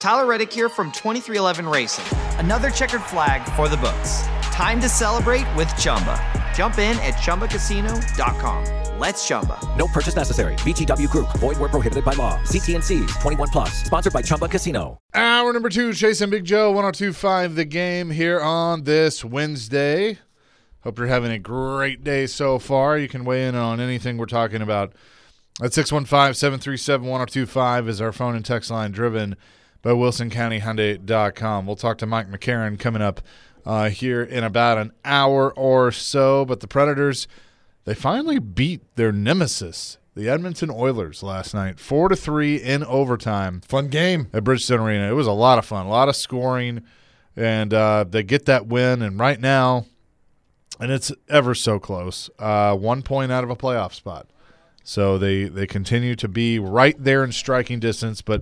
Tyler Reddick here from 2311 Racing. Another checkered flag for the books. Time to celebrate with Chumba. Jump in at ChumbaCasino.com. Let's Chumba. No purchase necessary. VGW Group. Void where prohibited by law. See T&Cs. 21+. Sponsored by Chumba Casino. Hour number 2, Chase and Big Joe, 102.5 The Game here on this Wednesday. Hope you're having a great day so far. You can weigh in on anything we're talking about at 615-737-1025 is our phone and text line, driven by WilsonCountyHyundai.com. We'll talk to Mike McCarron coming up here in about an hour or so. But the Predators, they finally beat their nemesis, the Edmonton Oilers, last night, 4-3 in overtime. Fun game at Bridgestone Arena. It was a lot of fun, a lot of scoring, and they get that win. And right now, and it's ever so close, 1 point out of a playoff spot. So they continue to be right there in striking distance, but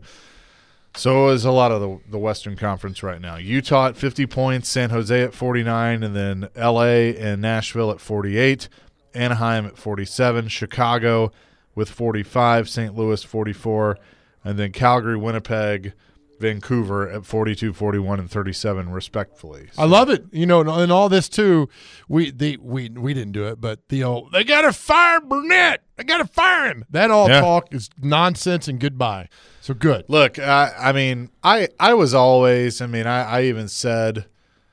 so is a lot of the Western Conference right now. Utah at 50 points, San Jose at 49, and then L.A. and Nashville at 48, Anaheim at 47, Chicago with 45, St. Louis 44, and then Calgary, Winnipeg, Vancouver at 42, 41, and 37, respectfully. So. I love it. You know, and all this too, we didn't do it, but the old, they got to fire Burnett. They got to fire him. That all talk is nonsense and goodbye. So good. Look, I mean, I was always, I even said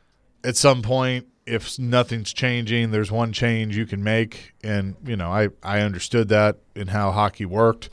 at some point, if nothing's changing, there's one change you can make. And, you know, I understood that in how hockey worked.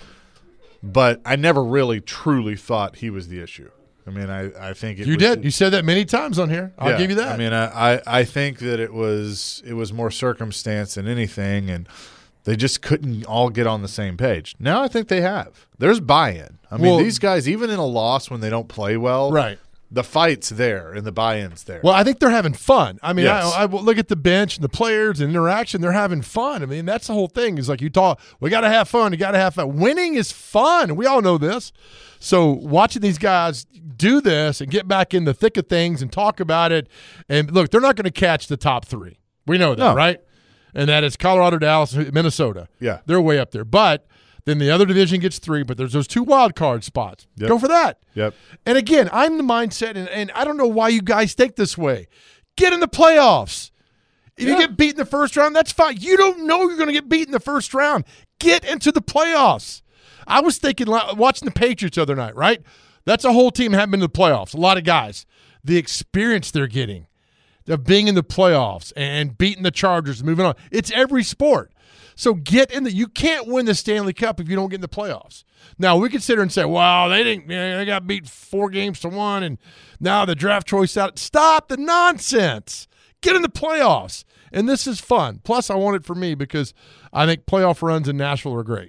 But I never really truly thought he was the issue. I mean, I think you did. You said that many times on here. I'll give you that. I mean, I think that it was more circumstance than anything, and they just couldn't all get on the same page. Now I think they have. There's buy-in. I mean, these guys, even in a loss when they don't play well, right? The fight's there and the buy-in's there. Well, I think they're having fun. I mean, yes. I look at the bench and the players and interaction. They're having fun. I mean, that's the whole thing. Is like you talk, we got to have fun. You got to have fun. Winning is fun. We all know this. So watching these guys do this and get back in the thick of things and talk about it. And look, they're not going to catch the top three. We know that, right? And that is Colorado, Dallas, Minnesota. Yeah. They're way up there. But then the other division gets 3, but there's those 2 wild card spots. Yep. Go for that. Yep. And again, I'm the mindset, and I don't know why you guys think this way. Get in the playoffs. If you get beat in the first round, that's fine. You don't know you're going to get beat in the first round. Get into the playoffs. I was thinking, watching the Patriots the other night, right? That's a whole team that haven't been to the playoffs. A lot of guys. The experience they're getting of being in the playoffs and beating the Chargers and moving on. It's every sport. So get in you can't win the Stanley Cup if you don't get in the playoffs. Now, we could sit here and say, well, they got beat 4-1, and now the draft choice out. Stop the nonsense. Get in the playoffs. And this is fun. Plus, I want it for me because I think playoff runs in Nashville are great.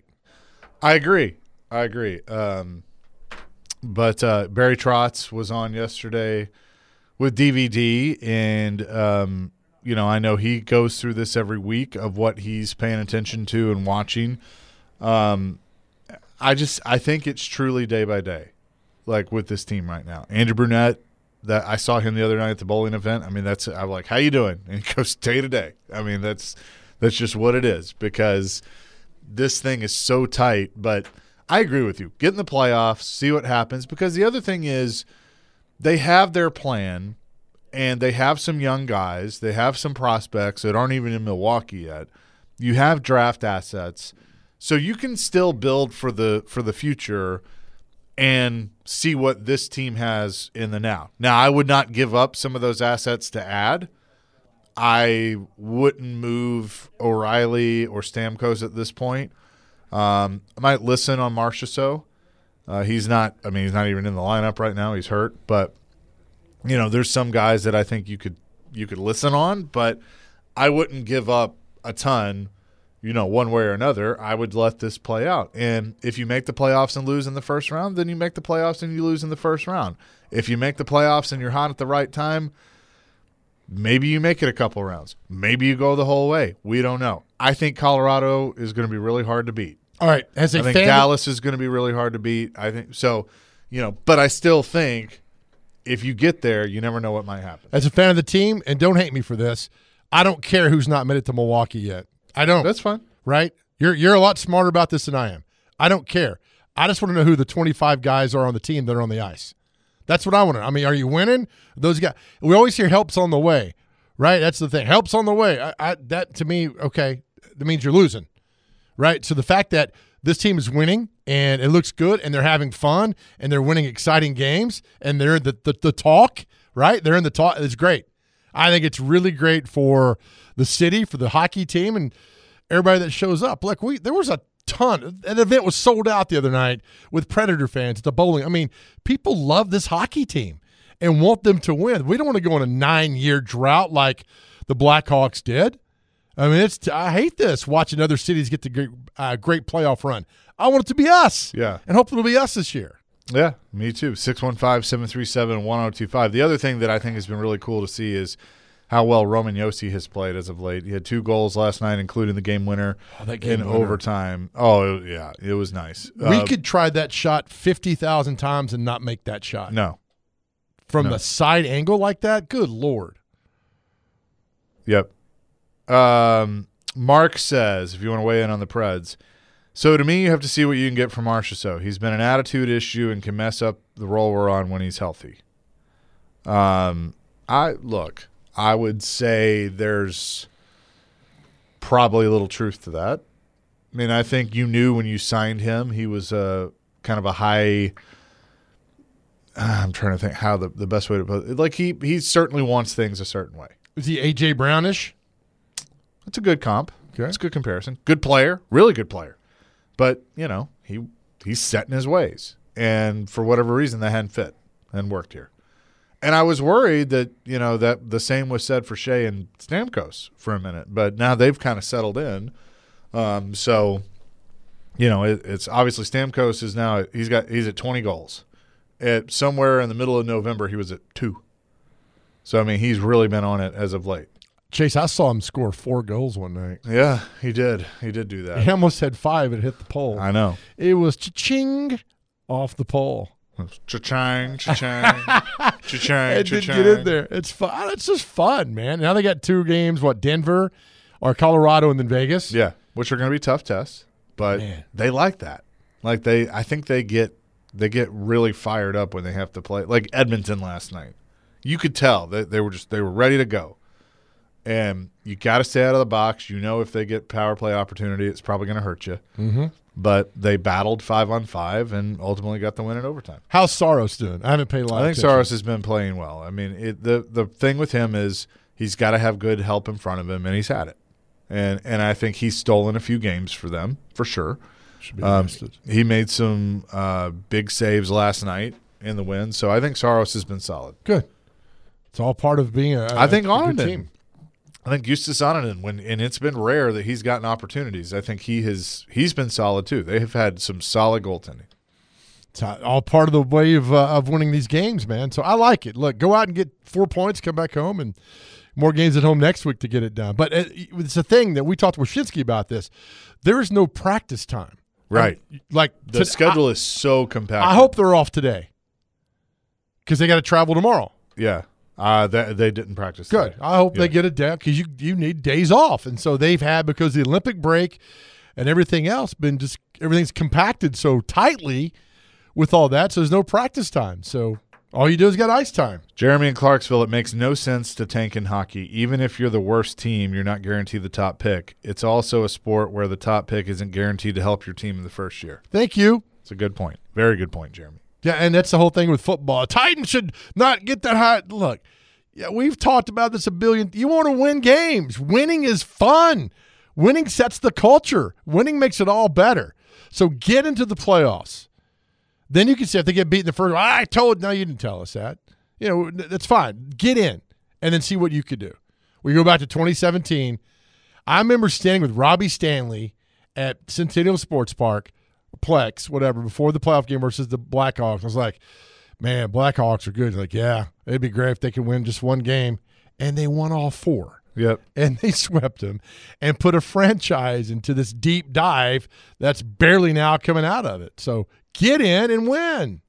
I agree. But Barry Trotz was on yesterday with DVD, and you know, I know he goes through this every week of what he's paying attention to and watching. I think it's truly day by day, like with this team right now. Andrew Brunette, that I saw him the other night at the bowling event. I mean, I'm like, how you doing? And he goes day to day. I mean, that's just what it is, because this thing is so tight. But I agree with you. Get in the playoffs, see what happens, because the other thing is they have their plan. And they have some young guys. They have some prospects that aren't even in Milwaukee yet. You have draft assets. So you can still build for the future and see what this team has in the now. Now, I would not give up some of those assets to add. I wouldn't move O'Reilly or Stamkos at this point. I might listen on Marchessault. He's not even in the lineup right now. He's hurt, but you know, there's some guys that I think you could listen on, but I wouldn't give up a ton, you know, one way or another. I would let this play out. And if you make the playoffs and lose in the first round, then you make the playoffs and you lose in the first round. If you make the playoffs and you're hot at the right time, maybe you make it a couple rounds. Maybe you go the whole way. We don't know. I think Colorado is going to be really hard to beat. All right. I think Dallas is going to be really hard to beat. I think so, you know, but I still think if you get there, you never know what might happen. As a fan of the team, and don't hate me for this, I don't care who's not made it to Milwaukee yet. I don't. That's fine. Right? You're a lot smarter about this than I am. I don't care. I just want to know who the 25 guys are on the team that are on the ice. That's what I want to know. I mean, are you winning? Those guys. We always hear help's on the way, right? That's the thing. Help's on the way. That to me, okay, that means you're losing, right? So the fact that this team is winning and it looks good and they're having fun and they're winning exciting games and they're the talk, right? They're in the talk. It's great. I think it's really great for the city, for the hockey team, and everybody that shows up. Look, there was a ton. An event was sold out the other night with Predator fans at the bowling. I mean, people love this hockey team and want them to win. We don't want to go on a 9-year drought like the Blackhawks did. I mean, I hate this, watching other cities get the great playoff run. I want it to be us. Yeah. And hopefully it'll be us this year. Yeah, me too. 615-737-1025. The other thing that I think has been really cool to see is how well Roman Josi has played as of late. He had 2 goals last night, including the game winner in overtime. Oh, yeah, it was nice. We could try that shot 50,000 times and not make that shot. No. From the side angle like that? Good Lord. Yep. Mark says, if you want to weigh in on the Preds, so to me, you have to see what you can get from Marchessault. He's been an attitude issue and can mess up the role we're on when he's healthy. I would say there's probably a little truth to that. I mean, I think you knew when you signed him, he was a kind of a high. I'm trying to think how the best way to put it. Like he certainly wants things a certain way. Is he A.J. Brownish? That's a good comp. Okay. That's a good comparison. Good player, really good player. But, he's set in his ways. And for whatever reason, that hadn't fit and worked here. And I was worried that, that the same was said for Shea and Stamkos for a minute. But now they've kind of settled in. It's obviously Stamkos is now he's at 20 goals. At somewhere in the middle of November, he was at 2. So, I mean, he's really been on it as of late. Chase, I saw him score 4 goals one night. Yeah, he did. He did do that. He almost had 5 and hit the pole. I know. It was cha-ching off the pole. Cha-chang, cha-chang, cha-chang, It did get in there. It's fun. It's just fun, man. Now they got 2 games, Denver or Colorado and then Vegas? Yeah, which are going to be tough tests, but they like that. Like I think they get really fired up when they have to play. Like Edmonton last night. You could tell that they were ready to go. And you got to stay out of the box. If they get power play opportunity, it's probably going to hurt you. Mm-hmm. But they battled 5-on-5 and ultimately got the win in overtime. How's Saros doing? I haven't paid a lot of attention. Saros has been playing well. I mean, the thing with him is he's got to have good help in front of him, and he's had it. And I think he's stolen a few games for them, for sure. Should be arrested. He made some big saves last night in the win. So I think Saros has been solid. Good. It's all part of being a good team. I think Justus Onanen, and it's been rare that he's gotten opportunities. I think he's been solid too. They have had some solid goaltending. It's all part of the way of winning these games, man. So I like it. Look, go out and get 4 points, come back home, and more games at home next week to get it done. But it's a thing that we talked to Wyshynski about this. There is no practice time. Right. The schedule is so compacted. I hope they're off today because they got to travel tomorrow. Yeah. They didn't practice. Good. Today. I hope they get it down because you need days off, and so they've had, because of the Olympic break and everything else, everything's compacted so tightly with all that. So there's no practice time. So all you do is get ice time. Jeremy in Clarksville, it makes no sense to tank in hockey. Even if you're the worst team, you're not guaranteed the top pick. It's also a sport where the top pick isn't guaranteed to help your team in the first year. Thank you. It's a good point. Very good point, Jeremy. Yeah, and that's the whole thing with football. Titans should not get that high. Look, we've talked about this a billion. You want to win games. Winning is fun. Winning sets the culture. Winning makes it all better. So get into the playoffs. Then you can say if they get beaten the first, no, you didn't tell us that. That's fine. Get in and then see what you could do. We go back to 2017. I remember standing with Robbie Stanley at Centennial Sports Park, Plex, whatever, before the playoff game versus the Blackhawks. I was like, man, Blackhawks are good. Like, yeah, it'd be great if they could win just one game. And they won all 4. Yep. And they swept them and put a franchise into this deep dive that's barely now coming out of it. So get in and win.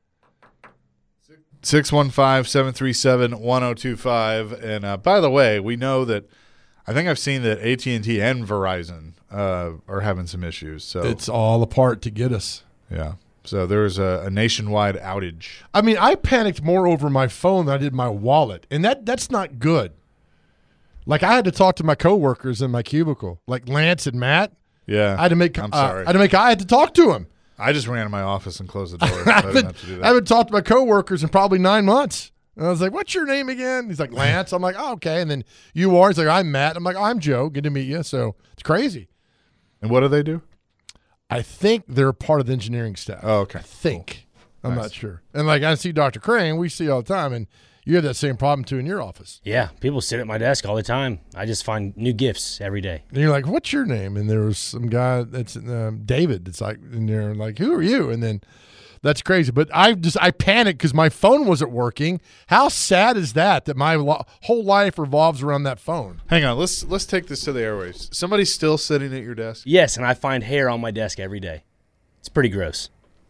615-737-1025. And by the way, we know that I think I've seen that AT&T and Verizon are having some issues. So it's all apart to get us. Yeah. So there was a nationwide outage. I mean, I panicked more over my phone than I did my wallet, and that's not good. Like, I had to talk to my coworkers in my cubicle, like Lance and Matt. Yeah. I had to make. I'm sorry. I had to talk to him. I just ran to my office and closed the door. So I didn't have to do that. I haven't talked to my coworkers in probably 9 months. And I was like, "What's your name again?" He's like, "Lance." I'm like, "Oh, okay." And then you are. He's like, "I'm Matt." I'm like, "I'm Joe. Good to meet you." So it's crazy. And what do they do? I think they're part of the engineering staff. Oh, okay. I think. Cool. I'm Nice. not sure. And like I see Dr. Crane, we see all the time, and you have that same problem too in your office. Yeah, people sit at my desk all the time. I just find new gifts every day. And you're like, "What's your name?" And there was some guy that's David. It's like, and they're like, "Who are you?" And then that's crazy. But I panicked because my phone wasn't working. How sad is that my whole life revolves around that phone? Hang on. Let's take this to the airwaves. Somebody's still sitting at your desk? Yes, and I find hair on my desk every day. It's pretty gross.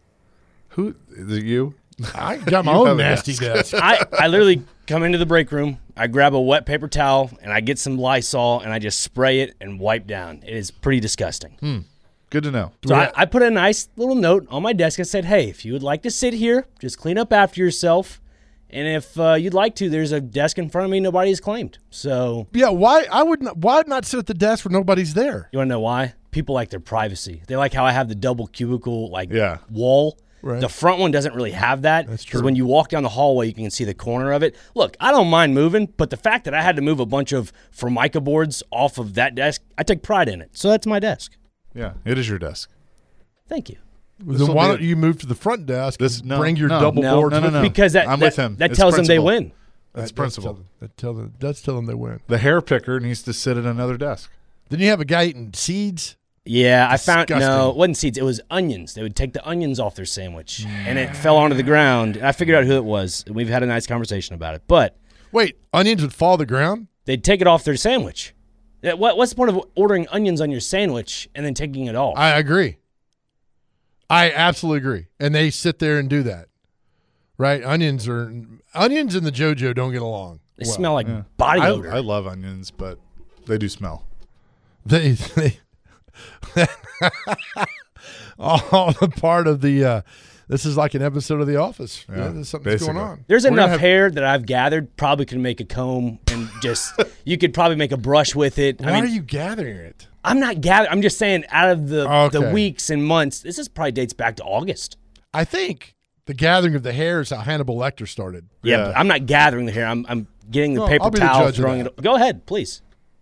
Who? Is it you? I got my You own have a nasty desk. desk. I literally come into the break room, I grab a wet paper towel, and I get some Lysol, and I just spray it and wipe down. It is pretty disgusting. Good to know. So I put a nice little note on my desk and said, hey, if you would like to sit here, just clean up after yourself. And if you'd like to, there's a desk in front of me nobody has claimed. So Yeah, why not sit at the desk where nobody's there? you want to know why? People like their privacy. They like how I have the double cubicle Yeah. wall. Right. The front one doesn't really have that. That's Because true. when you walk down the hallway, you can see the corner of it. Look, I don't mind moving, but the fact that I had to move a bunch of Formica boards off of that desk, I take pride in it. So that's my desk. Yeah, it is your desk. Thank you. Then will why be don't you move to the front desk and bring your double No, boards with you? Because I'm with him. that It's tells them they principle. win. That's That principle. does tell them they win. The hair picker needs to sit at another desk. Then you have a guy eating seeds. Yeah, I found no, Disgusting. it wasn't seeds. It was onions. They would take the onions off their sandwich, and it fell onto the ground. And I figured out who it was. We've had a nice conversation about it, but Wait, onions would fall to the ground? they'd take it off their sandwich. What's the point of ordering onions on your sandwich and then taking it off? I agree. I absolutely agree. And they sit there and do that. Right? Onions and the JoJo don't get along. They well. smell like body odor. I love onions, but they do smell. They all the part of the this is like an episode of The Office. Yeah, There's something that's going basically. on. There's We're gonna enough have- hair that I've gathered. Probably could make a comb and just you could probably make a brush with it. Why are you gathering it? I'm not gathering. I'm just saying out of the Okay. weeks and months. This is probably dates back to August. I think the gathering of the hair is how Hannibal Lecter started. Yeah, Yeah. but I'm not gathering the hair. I'm getting the No, paper I'll be the towel, judge of throwing that. it. Go ahead, please.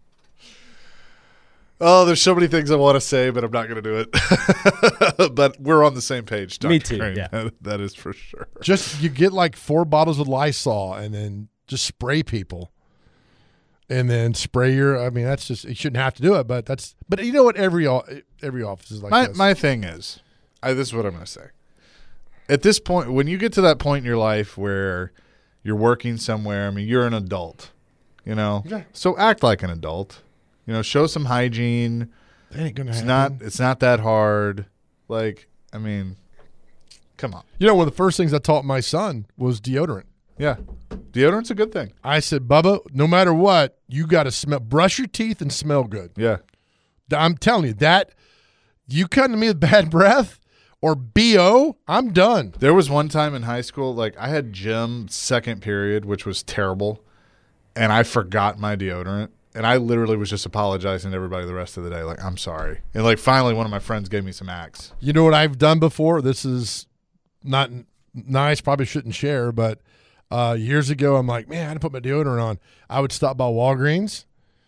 Oh, there's so many things I want to say, but I'm not going to do it. But we're on the same page, Dr. Me too, Crane. yeah. That is for sure. Just you get like 4 bottles of Lysol and then just spray people. And then spray your. I mean, that's just you shouldn't have to do it, but that's. But you know what? Every office is like this. My thing is, this is what I'm going to say. At this point, when you get to that point in your life where you're working somewhere, I mean, you're an adult, you know. Yeah. So act like an adult. You know, show some hygiene. That ain't gonna It's happen. not. It's not that hard. Like, I mean, come on. You know, one of the first things I taught my son was deodorant. Yeah, deodorant's a good thing. I said, Bubba, no matter what, you got to brush your teeth and smell good. Yeah. I'm telling you that you come to me with bad breath or BO, I'm done. There was one time in high school, like I had gym second period, which was terrible, and I forgot my deodorant. And I literally was just apologizing to everybody the rest of the day, like, I'm sorry. And, like, finally one of my friends gave me some Axe. You know what I've done before? This is not nice, probably shouldn't share, but years ago, I'm like, man, I had to put my deodorant on. I would stop by Walgreens,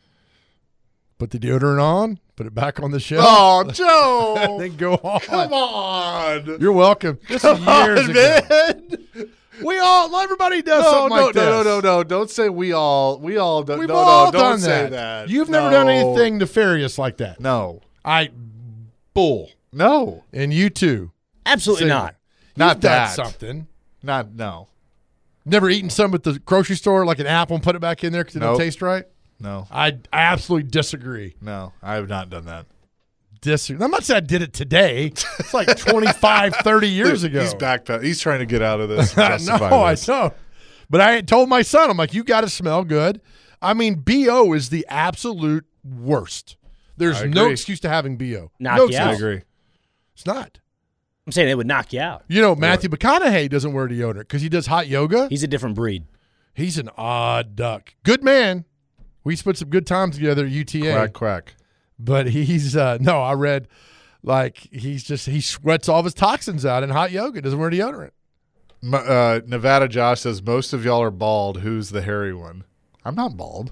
put the deodorant on, put it back on the shelf. Oh, Joe! then go on. Come on! You're welcome. This is years ago. Man! Everybody does something like this. No. Don't say we all. We all don't. We've no, all don't done say that. that. You've never No. done anything nefarious like that. No. Bull. No. And you too. Absolutely Same. not. Not You've done that. something. No. Never eaten some at the grocery store, like an apple, and put it back in there because it Nope. don't taste right? No. I absolutely disagree. No. I have not done that. I'm not saying I did it today. It's like 25, 30 years ago. He's backpedal. He's trying to get out of this. No, justify I this. don't. But I told my son, I'm like, you got to smell good. I mean, BO is the absolute worst. There's I no agree. excuse to having BO. Knock no you out. I excuse. agree. It's not. I'm saying it would knock you out. You know, Matthew McConaughey doesn't wear deodorant because he does hot yoga. He's a different breed. He's an odd duck. Good man. We spent some good times together at UTA. Quack, quack. But he's no, I read like he sweats all of his toxins out in hot yoga. Doesn't wear deodorant. Nevada Josh says, most of y'all are bald. Who's the hairy one? I'm not bald.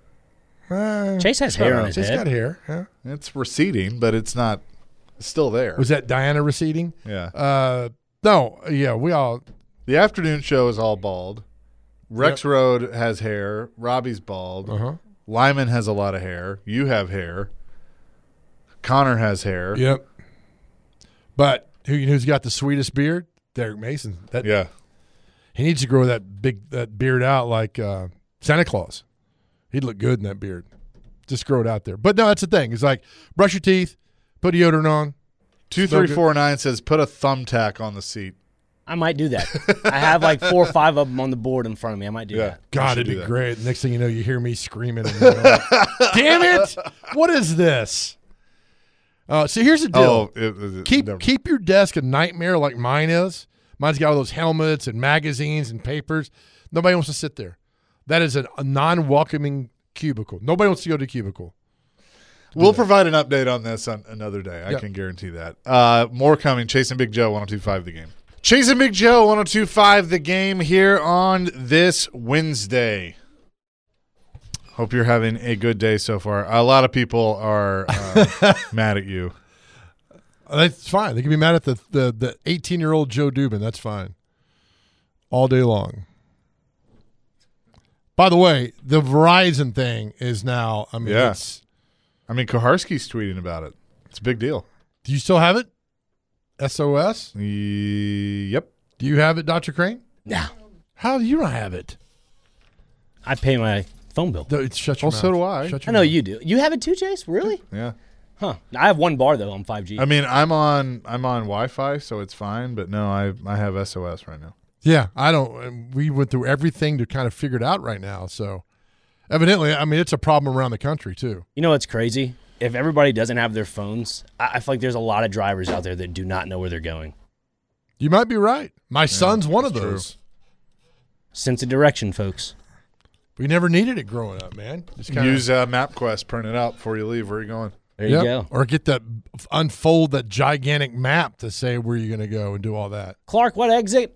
Chase has hair on his Chase head. got hair. Yeah. It's receding, but it's not still there. Was that Diana receding? Yeah. No. Yeah, we all. The afternoon show is all bald. Rex Road has hair. Robbie's bald. Lyman has a lot of hair. You have hair. Connor has hair. Yep. But who's got the sweetest beard? Derek Mason. Yeah. He needs to grow that beard out like Santa Claus. He'd look good in that beard. Just grow it out there. But no, that's the thing. It's like brush your teeth, put deodorant on. 2349 says put a thumbtack on the seat. I might do that. I have like 4 or 5 of them on the board in front of me. I might do that. God, it'd be great. Next thing you know, you hear me screaming. Damn it! What is this? So here's the deal. Keep your desk a nightmare like mine is. Mine's got all those helmets and magazines and papers. Nobody wants to sit there. That is a non-welcoming cubicle. Nobody wants to go to a cubicle. We'll provide an update on this on another day. I can guarantee that. More coming. Chasing Big Joe, 102.5 The Game. Chasing Big Joe, 102.5 The Game here on this Wednesday. Hope you're having a good day so far. A lot of people are mad at you. That's fine. They can be mad at the 18-year-old Joe Dubin. That's fine. All day long. By the way, the Verizon thing is now, Koharski's tweeting about it. It's a big deal. Do you still have it? SOS? Yep. Do you have it, Dr. Crane? No. How do you not have it? I pay my phone bill. Shut your mouth. So do I. I know you do. You have it too, Chase? Really? Yeah. Huh. I have one bar, though, on 5G. I mean, I'm on Wi-Fi, so it's fine. But no, I have SOS right now. Yeah, I don't. We went through everything to kind of figure it out right now. So evidently, it's a problem around the country, too. You know what's crazy? If everybody doesn't have their phones, I feel like there's a lot of drivers out there that do not know where they're going. You might be right. My son's one of those. True. Sense of direction, folks. We never needed it growing up, man. Just use MapQuest, print it out before you leave. Where are you going? There you go. Or get unfold that gigantic map to say where you're going to go and do all that. Clark, what exit?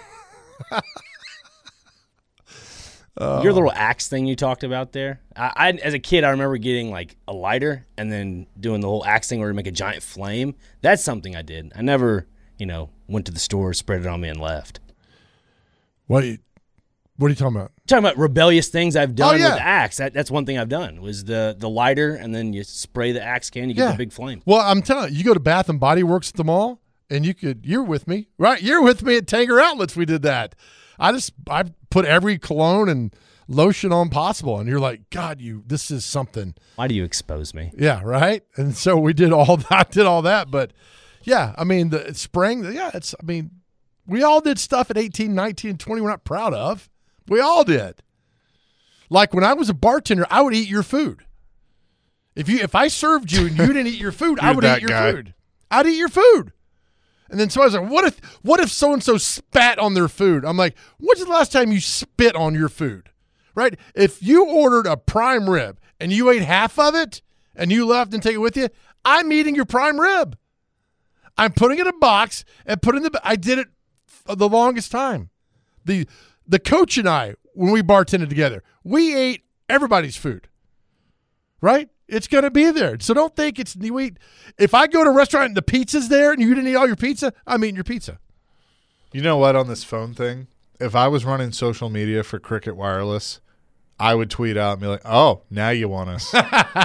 Your little axe thing you talked about there. I as a kid, I remember getting like a lighter and then doing the whole axe thing where you make a giant flame. That's something I did. I never, went to the store, spread it on me, and left. What are you talking about? I'm talking about rebellious things I've done with the axe. That's one thing I've done was the lighter, and then you spray the axe can, you get the big flame. Well, I'm telling you go to Bath and Body Works at the mall, and you're with me, right? You're with me at Tanger Outlets. We did that. I put every cologne and lotion on possible, and you're like, God, this is something. Why do you expose me? Yeah, right. And so we did all that, but yeah, the spraying. Yeah, we all did stuff at 18, 19, and 20 we're not proud of. We all did. Like when I was a bartender, I would eat your food. If I served you and you didn't eat your food, I would eat your food. I'd eat your food. And then somebody's like, what if so-and-so spat on their food? I'm like, when's the last time you spit on your food? Right? If you ordered a prime rib and you ate half of it and you left and take it with you, I'm eating your prime rib. I'm putting it in a box and I did it the longest time. The coach and I, when we bartended together, we ate everybody's food. Right? It's going to be there. So don't think you eat. If I go to a restaurant and the pizza's there and you didn't eat all your pizza, I'm eating your pizza. You know what, on this phone thing? If I was running social media for Cricket Wireless, I would tweet out and be like, oh, now you want us.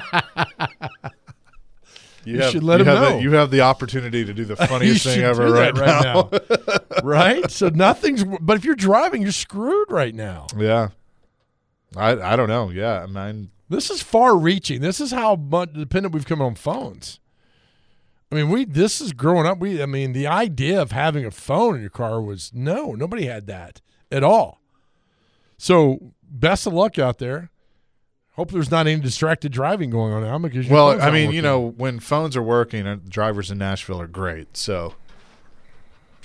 You should let them know. You have the opportunity to do the funniest thing ever right now. Right? So but if you're driving, you're screwed right now. Yeah. I don't know. Yeah. This is far-reaching. This is how much dependent we've come on phones. This is growing up. The idea of having a phone in your car was nobody had that at all. So best of luck out there. Hope there's not any distracted driving going on now. Well, when phones are working, drivers in Nashville are great. So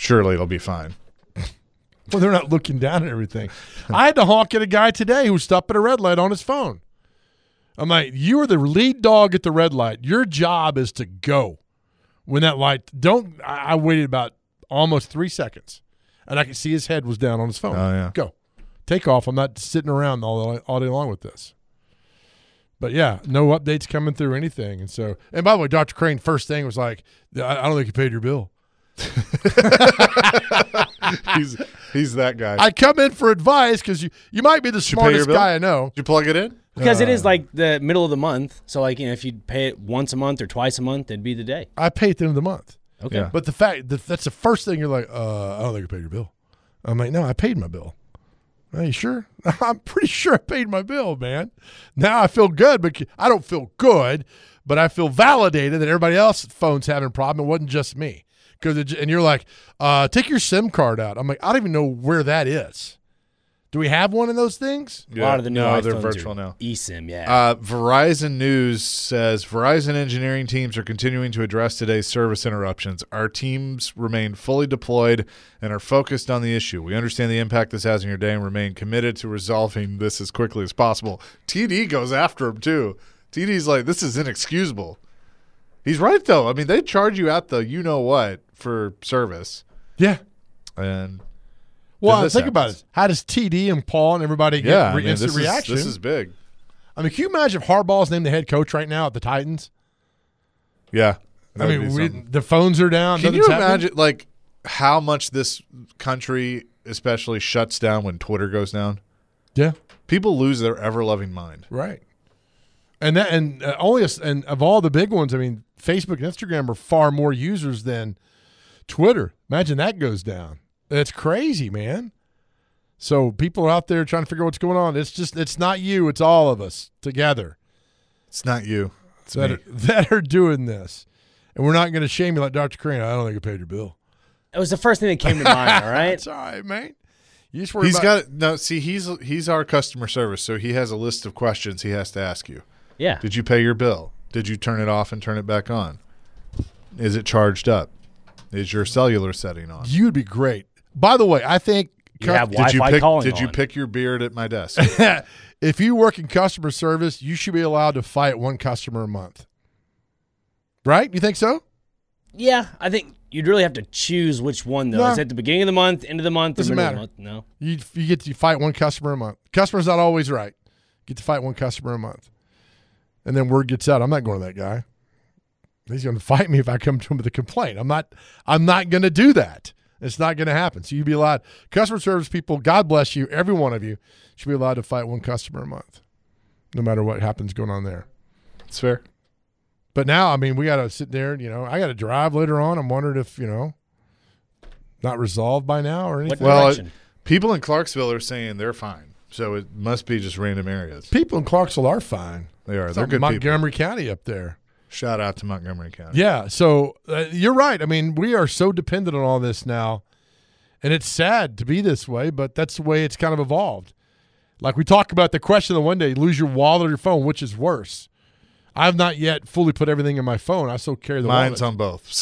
Surely it'll be fine. Well, they're not looking down at everything. I had to honk at a guy today who stopped at a red light on his phone. I'm like, you are the lead dog at the red light. Your job is to go when that light – I waited about almost 3 seconds, and I could see his head was down on his phone. Oh, yeah. Go. Take off. I'm not sitting around all day long with this. But, yeah, no updates coming through anything. And by the way, Dr. Crane, first thing was like, I don't think you paid your bill. He's that guy. I come in for advice because you might be the smartest guy I know. Did you plug it in? Because it is like the middle of the month. So, like, if you pay it once a month or twice a month, it'd be the day. I pay at the end of the month. Okay. Yeah. But the fact that's the first thing you're like, I don't think I paid your bill. I'm like, no, I paid my bill. Are you sure? I'm pretty sure I paid my bill, man. Now I feel good, but I don't feel good, but I feel validated that everybody else's phone's having a problem. It wasn't just me. And you're like, take your SIM card out. I'm like, I don't even know where that is. Do we have one of those things? A lot of the new iPhones they're virtual now. eSIM, yeah. Verizon News says Verizon engineering teams are continuing to address today's service interruptions. Our teams remain fully deployed and are focused on the issue. We understand the impact this has on your day and remain committed to resolving this as quickly as possible. TD goes after him, too. TD's like, this is inexcusable. He's right, though. I mean, they charge you out the you-know-what for service. Yeah. And well, think about it. How does TD and Paul and everybody get instant reaction? This is big. I mean, can you imagine if Harbaugh's named the head coach right now at the Titans? Yeah. I mean, the phones are down. Can you imagine, like, how much this country especially shuts down when Twitter goes down? Yeah. People lose their ever-loving mind. Right. And of all the big ones, I mean, Facebook and Instagram are far more users than Twitter. Imagine that goes down. It's crazy, man. So people are out there trying to figure out what's going on. It's not you. It's all of us together. It's not you. It's me. That are doing this. And we're not going to shame you like Dr. Crane. I don't think I paid your bill. It was the first thing that came to mind, all right? It's all right, man. You just worry about he's our customer service, so he has a list of questions he has to ask you. Yeah. Did you pay your bill? Did you turn it off and turn it back on? Is it charged up? Is your cellular setting on? You'd be great. By the way, I think did you pick your beard at my desk? If you work in customer service, you should be allowed to fight one customer a month. Right? You think so? Yeah, I think you'd really have to choose which one, though. No. Is it at the beginning of the month, end of the month, Doesn't or middle matter. of the month? No. You get to fight one customer a month. Customer's not always right. You get to fight one customer a month. And then word gets out, I'm not going to that guy. He's going to fight me if I come to him with a complaint. I'm not going to do that. It's not going to happen. So you'd be allowed. Customer service people, God bless you, every one of you, should be allowed to fight one customer a month, no matter what happens going on there. It's fair. But now, I mean, we got to sit there, I got to drive later on. I'm wondering if, not resolved by now or anything. Well, people in Clarksville are saying they're fine. So it must be just random areas. People in Clarksville are fine. They are. It's They're good Montgomery people. County up there. Shout out to Montgomery County. Yeah, so you're right. I mean, we are so dependent on all this now, and it's sad to be this way, but that's the way it's kind of evolved. Like we talked about the question of one day, lose your wallet or your phone, which is worse? I've not yet fully put everything in my phone. I still carry the Mine's wallet. on both.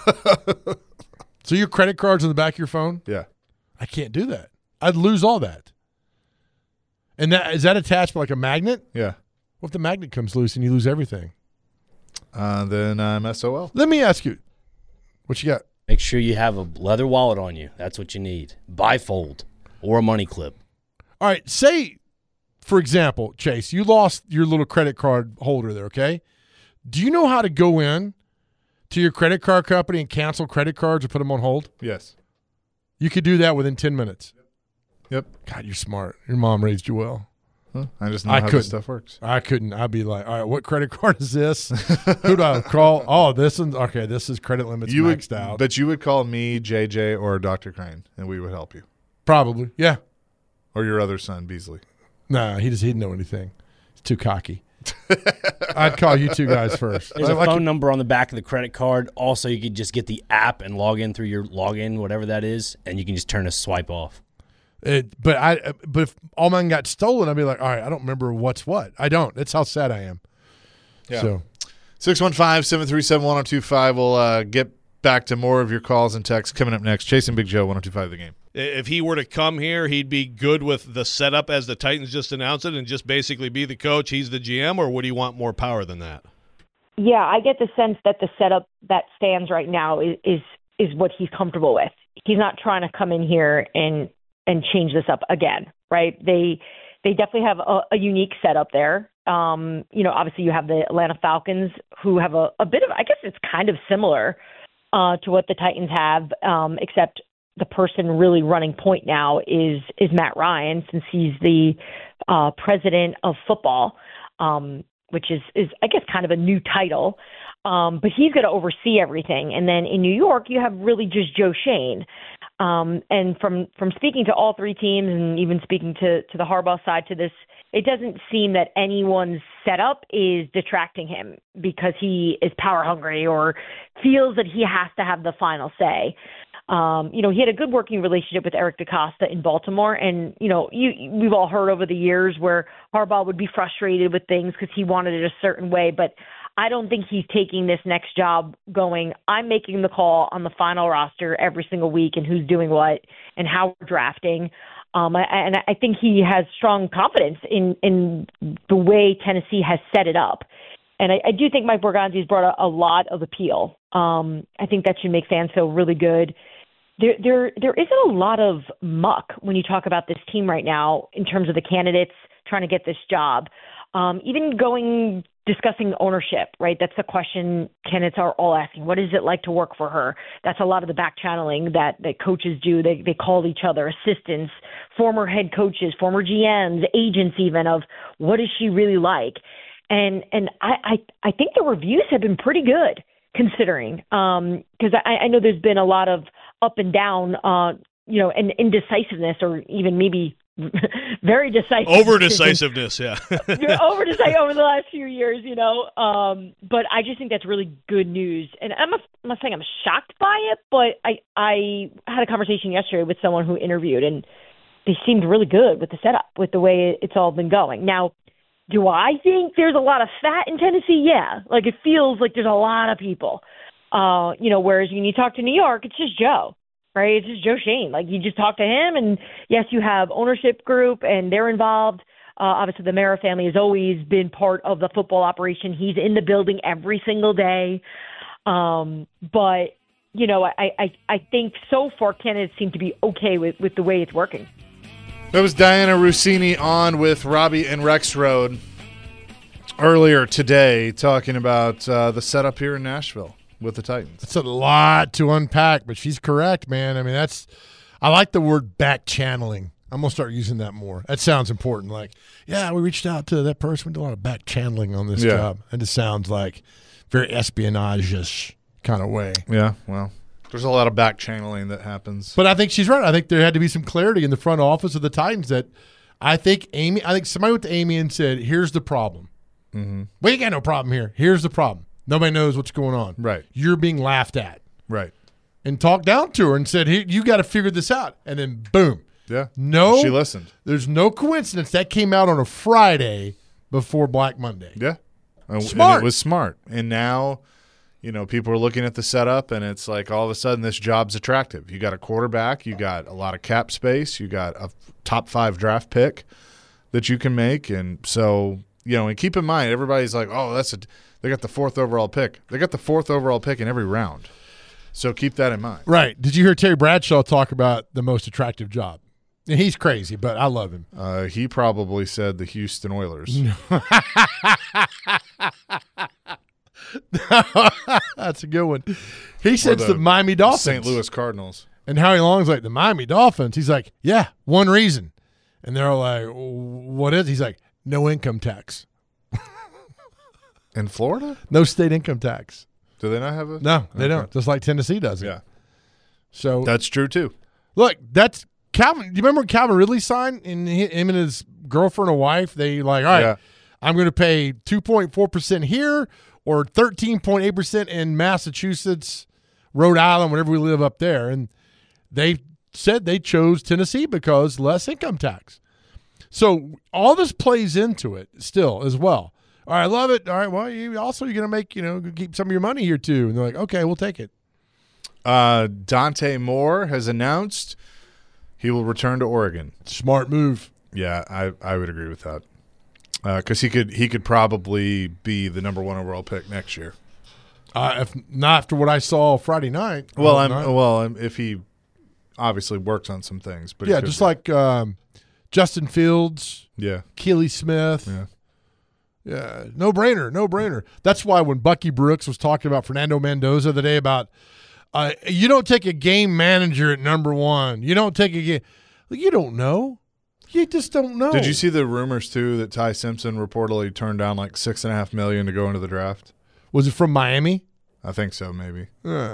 So your credit card's on the back of your phone? Yeah. I can't do that. I'd lose all that. And is that attached by like a magnet? Yeah. What if the magnet comes loose and you lose everything? Then I'm SOL. Let me ask you, what you got? Make sure you have a leather wallet on you. That's what you need. Bifold or a money clip. All right, say, for example, Chase, you lost your little credit card holder there, okay? Do you know how to go in to your credit card company and cancel credit cards or put them on hold? Yes. You could do that within 10 minutes. Yep. God, you're smart. Your mom raised you well. Huh? I just know how this stuff works. I couldn't. I'd be like, all right, what credit card is this? Who do I call? Oh, this one. Okay, this is credit limits maxed out. But you would call me, JJ, or Dr. Crane, and we would help you. Probably, yeah. Or your other son, Beasley. Nah, he didn't know anything. He's too cocky. I'd call you two guys first. There's a phone number on the back of the credit card. Also, you could just get the app and log in through your login, whatever that is, and you can just turn a swipe off. But if all mine got stolen, I'd be like, all right, I don't remember what's what. I don't. That's how sad I am. Yeah. So 615-737-1025. We'll get back to more of your calls and texts coming up next. Chasing Big Joe, 102.5 The Game. If he were to come here, he'd be good with the setup as the Titans just announced it and just basically be the coach, he's the GM, or would he want more power than that? Yeah, I get the sense that the setup that stands right now is what he's comfortable with. He's not trying to come in here and change this up again, right? They definitely have a unique setup there. Obviously you have the Atlanta Falcons who have a bit of, I guess it's kind of similar to what the Titans have, except the person really running point now is Matt Ryan, since he's the president of football, which is I guess kind of a new title. But he's going to oversee everything. And then in New York, you have really just Joe Schoen. And from speaking to all three teams and even speaking to the Harbaugh side to this, it doesn't seem that anyone's setup is detracting him because he is power hungry or feels that he has to have the final say. He had a good working relationship with Eric DeCosta in Baltimore. And, we've all heard over the years where Harbaugh would be frustrated with things because he wanted it a certain way. But I don't think he's taking this next job going, I'm making the call on the final roster every single week and who's doing what and how we're drafting. And I think he has strong confidence in the way Tennessee has set it up. And I do think Mike Borgonzi's brought a lot of appeal. I think that should make fans feel really good. There isn't a lot of muck when you talk about this team right now in terms of the candidates trying to get this job. Even discussing ownership, right? That's the question candidates are all asking. What is it like to work for her? That's a lot of the back channeling that coaches do. They call each other assistants, former head coaches, former GMs, agents even, of what is she really like? And I think the reviews have been pretty good considering, because I know there's been a lot of up and down, and indecisiveness, or even maybe very decisive. Over-decisiveness, yeah. Over-decisive over the last few years, But I just think that's really good news. And I'm not saying I'm shocked by it, but I had a conversation yesterday with someone who interviewed, and they seemed really good with the setup, with the way it's all been going. Now, do I think there's a lot of fat in Tennessee? Yeah. Like, it feels like there's a lot of people. Whereas when you talk to New York, it's just Joe. Right? It's just Joe Schoen. Like, you just talk to him, and yes, you have ownership group, and they're involved. Obviously, the Mara family has always been part of the football operation. He's in the building every single day. But, I think so far candidates seem to be okay with the way it's working. That was Diana Rossini on with Robbie and Rexroad earlier today talking about the setup here in Nashville with the Titans. It's a lot to unpack, but she's correct, man. I mean, I like the word back channeling. I'm going to start using that more. That sounds important. Like, yeah, we reached out to that person. We did a lot of back channeling on this job. And it sounds like very espionage-ish kind of way. Yeah, well, there's a lot of back channeling that happens. But I think she's right. I think there had to be some clarity in the front office of the Titans that I think somebody went to Amy and said, here's the problem. Mm-hmm. We ain't got no problem here. Here's the problem. Nobody knows what's going on. Right. You're being laughed at. Right. And talked down to her and said, hey, you got to figure this out. And then, boom. Yeah. No. She listened. There's no coincidence that came out on a Friday before Black Monday. Yeah. Smart. And it was smart. And now, people are looking at the setup, and it's like all of a sudden this job's attractive. You got a quarterback. You got a lot of cap space. You got a top 5 draft pick that you can make. And so, and keep in mind, everybody's like, oh, they got the 4th overall pick. They got the 4th overall pick in every round. So keep that in mind. Right. Did you hear Terry Bradshaw talk about the most attractive job? He's crazy, but I love him. He probably said the Houston Oilers. That's a good one. He said the Miami Dolphins. St. Louis Cardinals. And Howie Long's like, the Miami Dolphins? He's like, yeah, one reason. And they're like, what is? He's like, no income tax. In Florida? No state income tax. Do they not have a? No, they don't. Just like Tennessee does it. Yeah. So that's true too. Look, that's Calvin. Do you remember when Calvin Ridley signed? And him and his girlfriend or wife, they like, all right, I'm going to pay 2.4% here or 13.8% in Massachusetts, Rhode Island, whenever we live up there. And they said they chose Tennessee because less income tax. So all this plays into it still as well. All right, I love it. All right, well, you're going to make, keep some of your money here too. And they're like, okay, we'll take it. Dante Moore has announced he will return to Oregon. Smart move. Yeah, I would agree with that. Because he could probably be the number 1 overall pick next year. If not after what I saw Friday night. If he obviously works on some things, but yeah, just like Justin Fields, Keely Smith. Yeah, no brainer. That's why when Bucky Brooks was talking about Fernando Mendoza the day about you don't take a game manager at number 1. You don't take a game. You don't know. You just don't know. Did you see the rumors too that Ty Simpson reportedly turned down like $6.5 million to go into the draft? Was it from Miami? I think so, maybe.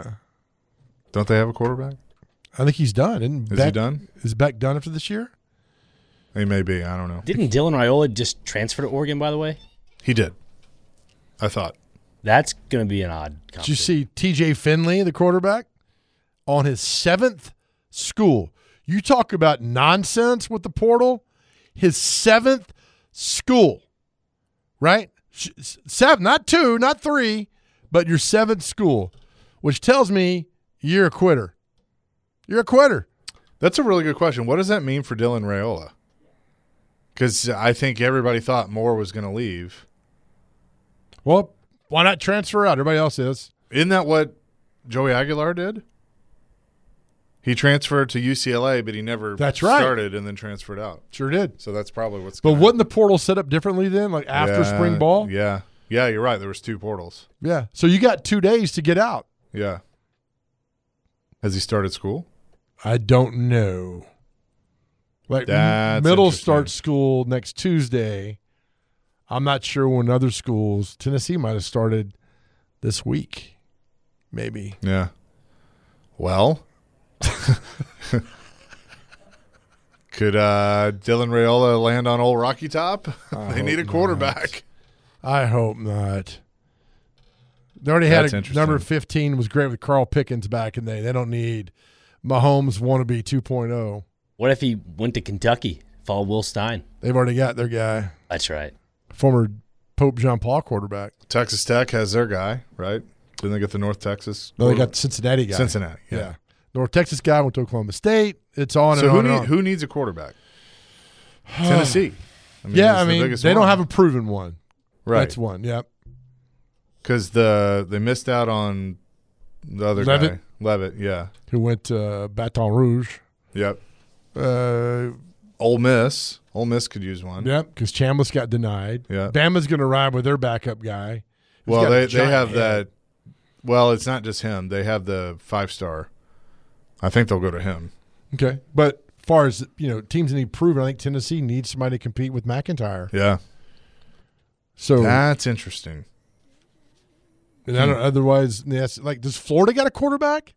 Don't they have a quarterback? I think he's done. Is he done? Is Beck done after this year? He may be. I don't know. Didn't Dylan Raiola just transfer to Oregon, by the way? He did. I thought. That's going to be an odd Did you see TJ Finley, the quarterback, on his 7th school? You talk about nonsense with the portal. His 7th school, right? 7, not 2, not 3, but your 7th school, which tells me you're a quitter. You're a quitter. That's a really good question. What does that mean for Dylan Raiola? Because I think everybody thought Moore was going to leave. Well, why not transfer out? Everybody else is. Isn't that what Joey Aguilar did? He transferred to UCLA, but he never started and then transferred out. Sure did. So that's probably what's going on. But wasn't the portal set up differently then, like after spring ball? Yeah. Yeah, you're right. There was 2 portals. Yeah. So you got 2 days to get out. Yeah. Has he started school? I don't know. Like middle starts school next Tuesday. I'm not sure when other schools. Tennessee might have started this week, maybe. Yeah. Well, could Dylan Raiola land on old Rocky Top? They need a quarterback. I hope not. They already had a number 15 was great with Carl Pickens back in the day. They don't need Mahomes wannabe 2.0. What if he went to Kentucky, followed Will Stein? They've already got their guy. That's right. Former Pope John Paul quarterback. Texas Tech has their guy, right? Didn't they get the North Texas? No, they got the Cincinnati guy. Cincinnati, yeah. North Texas guy went to Oklahoma State. It's on and on and on. Who needs a quarterback? Tennessee. They don't have a proven one. Right. That's one, yep. Because they missed out on the other guy. Leavitt, yeah. Who went to Baton Rouge. Yep. Ole Miss. Ole Miss could use one. Yep, because Chambliss got denied. Yeah. Bama's going to ride with their backup guy. Well, they have that. Well, it's not just him. They have the 5-star. I think they'll go to him. Okay. But as far as, teams that need proven, I think Tennessee needs somebody to compete with McIntyre. Yeah. So that's interesting. And otherwise, does Florida got a quarterback?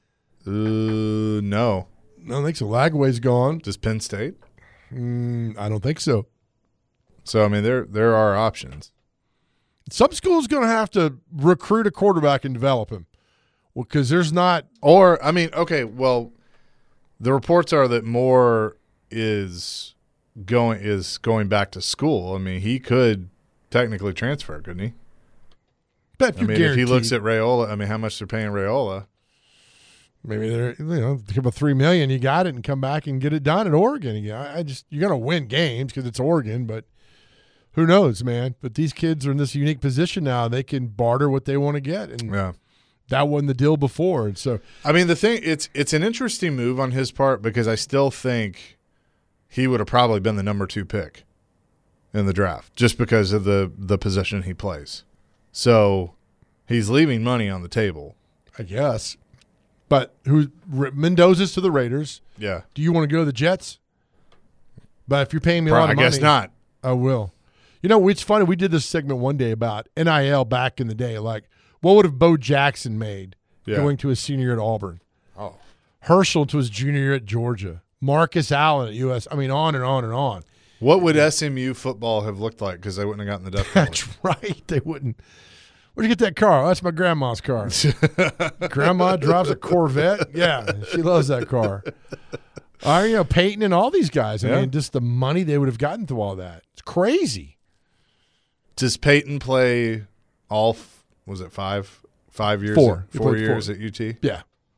No. I don't think so. Lagway's gone. Does Penn State? I don't think so. So, there are options. Some school's going to have to recruit a quarterback and develop him. Well, because there's not. Or, okay, well, the reports are that Moore is going back to school. He could technically transfer, couldn't he? But if he looks at Raiola, how much they're paying Raiola. Maybe they're, give a $3 million, you got it, and come back and get it done at Oregon. You're going to win games because it's Oregon, but who knows, man? But these kids are in this unique position now; they can barter what they want to get, and that wasn't the deal before. And so, the thing, it's an interesting move on his part because I still think he would have probably been the number 2 pick in the draft just because of the position he plays. So he's leaving money on the table, I guess. But Mendoza's to the Raiders. Yeah. Do you want to go to the Jets? But if you're paying me a lot of money, I guess not. I will. It's funny. We did this segment one day about NIL back in the day. Like, what would have Bo Jackson made going to his senior year at Auburn? Oh. Herschel to his junior year at Georgia. Marcus Allen at US. On and on and on. What would SMU football have looked like? Because they wouldn't have gotten the death penalty. That's right. They wouldn't. Where'd you get that car? Oh, that's my grandma's car. Grandma drives a Corvette. Yeah, she loves that car. Peyton and all these guys. Just the money they would have gotten through all that. It's crazy. Does Peyton play all, was it 5 years? 4. 4 years at UT? Yeah.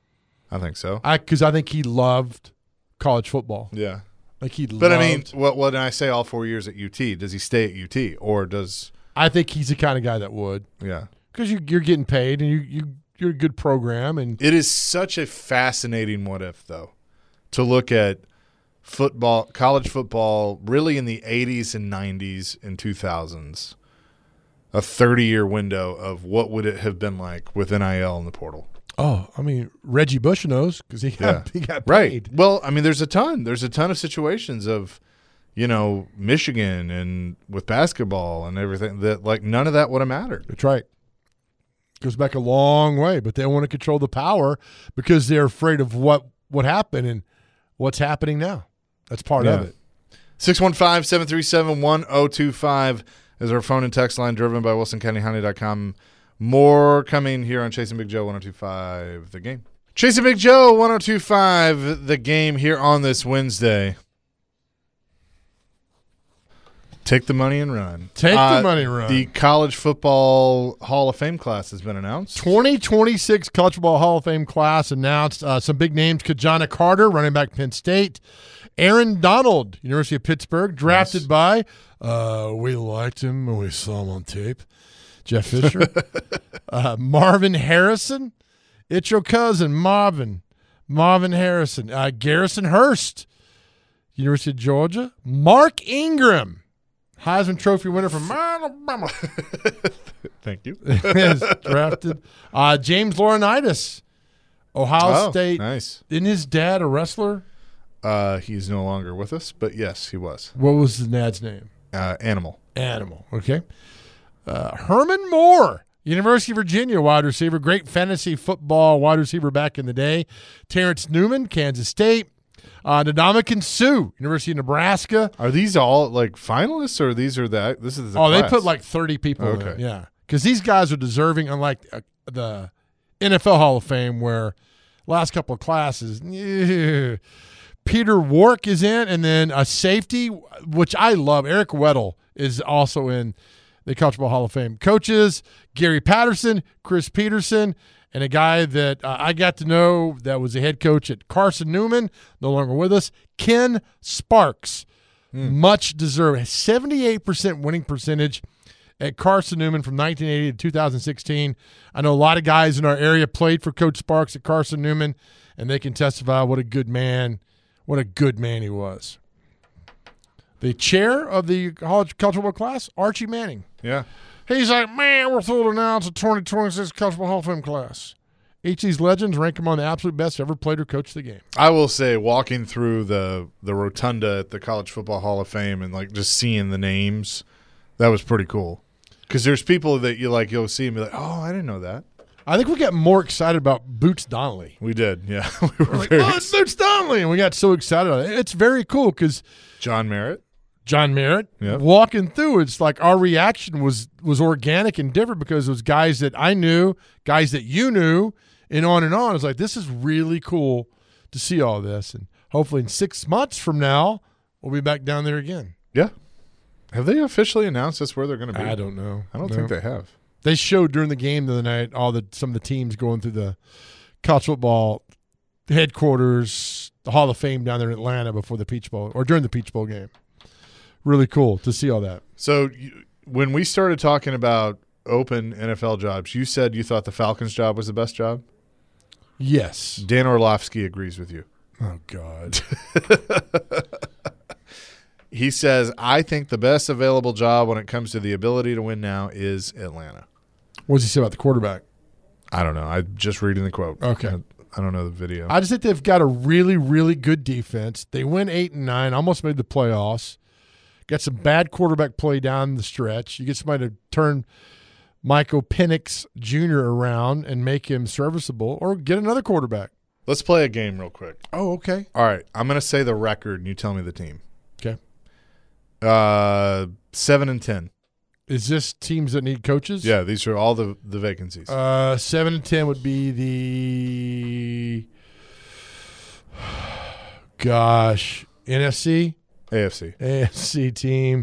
I think so. Because I think he loved college football. Yeah. Like he But loved. I mean, what did I say all 4 years at UT? Does he stay at UT or does I think he's the kind of guy that would. yeah. Because you're getting paid and you're a good program. And It is such a fascinating what if though to look at football, college football really in the 80s and 90s and 2000s. A 30-year window of what would it have been like with NIL in the portal. oh, I mean, Reggie Bush knows because he got paid. Right. Well, I mean, there's a ton of situations of, Michigan and with basketball and everything that like none of that would have mattered. That's right. Goes back a long way, but they want to control the power because they're afraid of what happened and what's happening now. That's part of it. 615-737-1025 is our phone and text line driven by WilsonCountyHoney.com. More coming here on Chasing Big Joe 102.5 The Game. Chasing Big Joe 102.5 The Game here on this Wednesday. Take the money and run. Take the money and run. The College Football Hall of Fame class has been announced. 2026 College Football Hall of Fame class announced. Some big names: Kajana Carter, running back, Penn State; Aaron Donald, University of Pittsburgh, drafted by. We liked him when we saw him on tape. Jeff Fisher, Marvin Harrison, it's your cousin Marvin Harrison, Garrison Hurst, University of Georgia; Mark Ingram, Heisman Trophy winner from Alabama. Thank you. is drafted. James Laurinaitis, Ohio State. Nice. Isn't his dad a wrestler? He's no longer with us, but yes, he was. What was his dad's name? Animal. Okay. Herman Moore, University of Virginia wide receiver, great fantasy football wide receiver back in the day. Terrence Newman, Kansas State. Ndamukong Suh, University of Nebraska. Are these all like finalists, or this is the They class? put like 30 people in. Okay. Yeah, because these guys are deserving, unlike the NFL Hall of Fame, where last couple of classes, Peter Wark is in, and then a safety, which I love, Eric Weddle, is also in the College Football Hall of Fame. Coaches, Gary Patterson, Chris Peterson, and a guy that I got to know that was a head coach at Carson Newman, no longer with us, Ken Sparks. Much deserved. 78% winning percentage at Carson Newman from 1980 to 2016. I know a lot of guys in our area played for Coach Sparks at Carson Newman, and they can testify what a good man he was. The chair of the college football class, Archie Manning. Yeah. He's like, man, we're thrilled to announce the 2026 College Football Hall of Fame class. Each of these legends rank among the absolute best ever played or coached the game. I will say, walking through the rotunda at the College Football Hall of Fame and like just seeing the names, that was pretty cool. Because there's people that you'll see and be like, oh, I didn't know that. I think we got more excited about Boots Donnelly. We did, yeah. We were Like, very it's Boots Donnelly, and we got so excited about it. It's very cool because John Merritt. Yep. Walking through, it's like our reaction was organic and different because it was guys that I knew, guys that you knew, and on and on. It's like, this is really cool to see all this. And hopefully in 6 months from now, we'll be back down there again. Yeah. Have they officially announced that's where they're going to be? I don't know. I don't think they have. They showed during the game the other night some of the teams going through the college football headquarters, the Hall of Fame down there in Atlanta before the Peach Bowl or during the Peach Bowl game. Really cool to see all that. So when we started talking about open NFL jobs, you said you thought the Falcons job was the best job? Yes. Dan Orlovsky agrees with you. Oh, God. He says, I think the best available job when it comes to the ability to win now is Atlanta. What does he say about the quarterback? I don't know. I'm just reading the quote. Okay. I don't know the video. I just think they've got a really, really good defense. They win 8-9, almost made the playoffs. Got some bad quarterback play down the stretch. You get somebody to turn Michael Penix Jr. around and make him serviceable, or get another quarterback. Let's play a game real quick. Oh, okay. All right. I'm going to say the record, and you tell me the team. Okay. 7-10. Is this teams that need coaches? Yeah, these are all the vacancies. 7-10 would be the NFC, AFC team.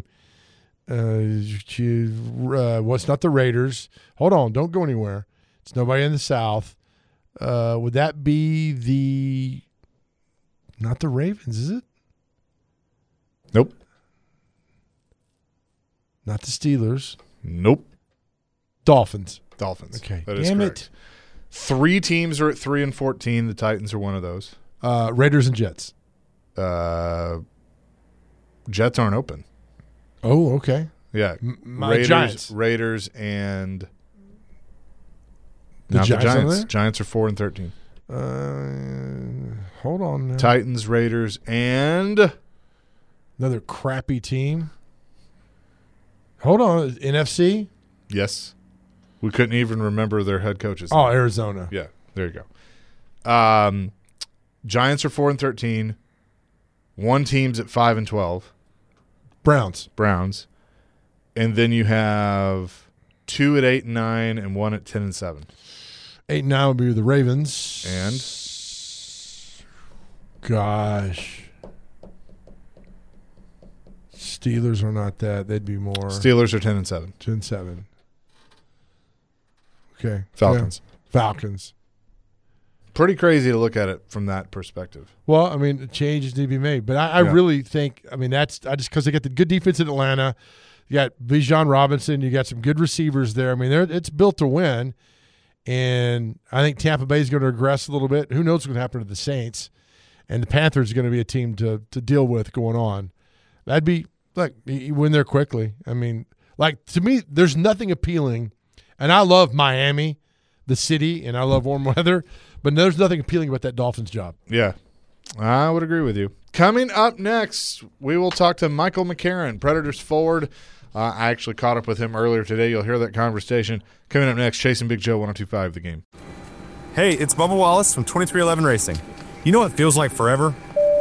What's not the Raiders? Hold on, don't go anywhere. It's nobody in the South. Would that be not the Ravens, is it? Nope. Not the Steelers. Nope. Dolphins. Okay. Damn That is correct. it. 3 teams are at 3-14. The Titans are one of those. Raiders and Jets. Jets aren't open. Oh, okay. Yeah. My Giants. Raiders and The not Giants the on Giants. there? Giants are 4-13. Hold on now. Titans, Raiders, and Another crappy team. Hold on. NFC? yes. We couldn't even remember their head coaches. Oh, Arizona. Yeah, there you go. Giants are 4-13. One team's at 5-12. Browns. Browns, and then you have 2 at 8-9 and 1 at 10-7. 8-9 would be the Ravens. And gosh, Steelers are not that. They'd be more Steelers are 10-7. 10-7. Okay, Falcons. Yeah. Falcons. Pretty crazy to look at it from that perspective. Well, I mean, changes need to be made, but I Yeah. really think, I mean, just because they got the good defense in Atlanta, you got Bijan Robinson, you got some good receivers there. I mean, it's built to win, and I think Tampa Bay is going to regress a little bit. Who knows what's going to happen to the Saints, and the Panthers are going to be a team to deal with going on. That'd be like you win there quickly. I mean, like to me, there's nothing appealing, and I love Miami, the city, and I love warm weather. But there's nothing appealing about that Dolphins job. Yeah, I would agree with you. Coming up next, we will talk to Michael McCarron, Predators forward. I actually caught up with him earlier today. You'll hear that conversation. Coming up next, Chasing Big Joe, 102.5 The Game. Hey, it's Bubba Wallace from 2311 Racing. You know what feels like forever?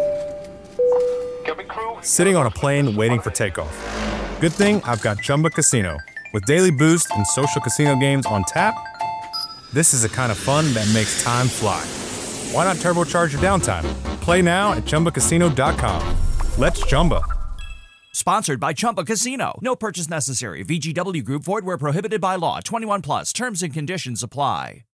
Sitting on a plane waiting for takeoff. Good thing I've got Chumba Casino. With daily boost and social casino games on tap, this is the kind of fun that makes time fly. Why not turbocharge your downtime? Play now at ChumbaCasino.com. Let's Chumba. Sponsored by Chumba Casino. No purchase necessary. VGW Group. Void where prohibited by law. 21 plus. Terms and conditions apply.